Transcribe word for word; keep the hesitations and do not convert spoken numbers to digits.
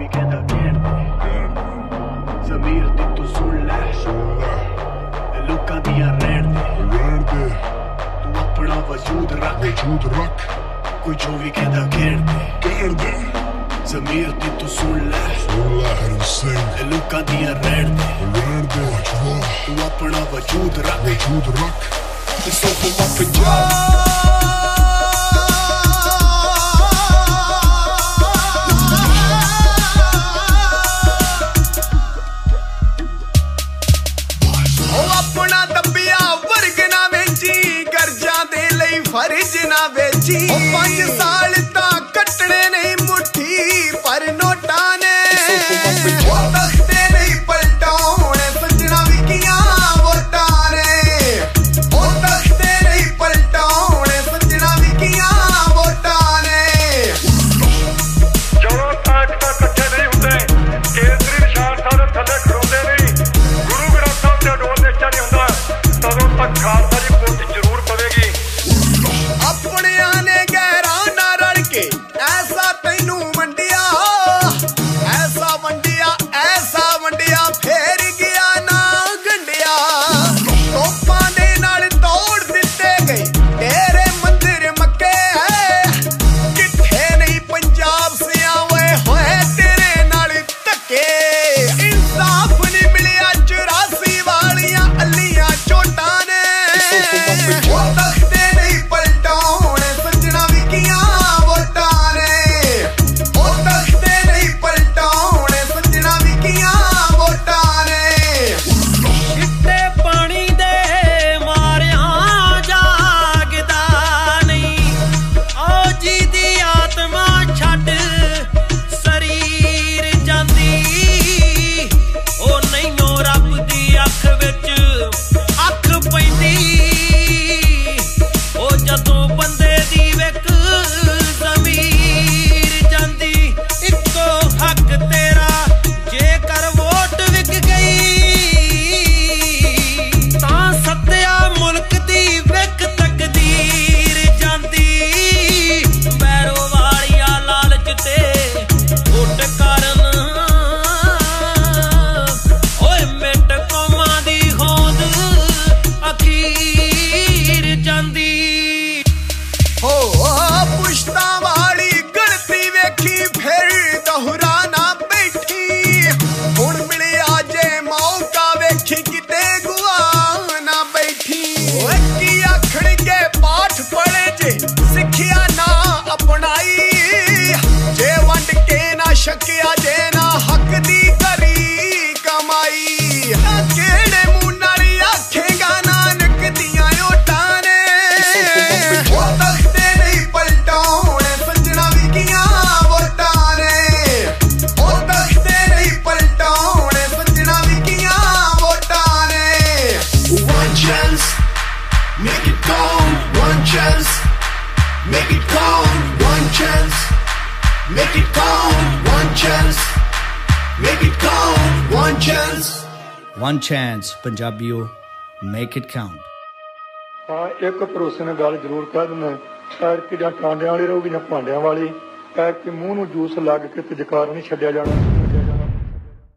ਵੀ ਕਹਿੰਦਾ ਕਹਿਣ ਦੇ ਜ਼ਮੀਰ ਦੀ ਤੂੰ ਸੁਣ ਲੈ ਲੋਕਾਂ ਦੀਆਂ ਰਹਿਣ ਦੇ ਤੂੰ ਆਪਣਾ ਵਜੂਦ ਰੱਖ ਵਜੂਦ ਰੱਖ ਕੋਈ ਜੋ ਵੀ ਕਹਿੰਦਾ ਕਹਿਣ ਦੇ ਕਹਿਣ ਦੇ ਜ਼ਮੀਰ ਦੀ ਤੂੰ ਸੁਣ ਲੈ ਸੁਣ ਲੈ ਹਰ ਸਿੰਘ ਲੋਕਾਂ ਦੀਆਂ ਰਹਿਣ ਦੇ ਰਹਿਣ ਦੇ ਤੂੰ ਆਪਣਾ ਵਜੂਦ ਰੱਖ ਵਜੂਦ ਰੱਖ ਤੇ ਸੋਫੇ ਮਾ ਪੰਜਾਬ फर्ज ना बेची पांच साल ता कटने नहीं मुट्ठी पर नोटा ने तख्ते नहीं पलटाने सजना विकिया वोटा ने ओ तख्ते नहीं पलटाने सजना विकिया वोटा ने जो ताक ता कट्ठे नहीं हुंदे केंद्री निशान सारे थले खड़ोंदे नहीं गुरु ग्रंथ साहिब दा डोल नीचा नहीं हुंदा तदों तक खालसा दी पोटी जरूर पवेगी अपनिया ने गहरा ना रल के ऐसा तैनू वंडिया ऐसा वंडिया ऐसा वंडिया फेर गया ना गंडिया तोपां दे नाल तोड़ दिते गए तेरे मंदिर मक्के किथे नहीं पंजाब सिया होए होए तेरे नाल धक्के इंसाफ नहीं मिलिया चौरासी वालियां अलियां चोटां ने शकिया जे ना हक दी करी कमाई केड़े मुंह नाल आखेगा नानक दियां ओटां ने ओ तख्ते नहीं पलटाने सजना विकिया वोटां ने ओ तख्ते नहीं पलटाने सजना विकिया वोटां ने One chance make it count one chance make it count one chance make it count one chance make it count one chance one chance ਪੰਜਾਬੀਓ make it count ਹਾਂ ਇੱਕ ਭਰੋਸੇ ਨਾਲ ਗੱਲ ਜ਼ਰੂਰ ਕਹਿ ਦਿੰਦਾ ਐਰ ਕਿ ਜਾਂ ਟਾਂਡਿਆਂ ਵਾਲੀ ਰਹੂਗੀ ਜਾਂ ਭਾਂਡਿਆਂ ਵਾਲੀ ਐਰ ਕਿ ਮੂੰਹ ਨੂੰ ਜੂਸ ਲੱਗ ਕੇ ਤੇ ਜਕਾਰ ਨਹੀਂ ਛੱਡਿਆ ਜਾਣਾ।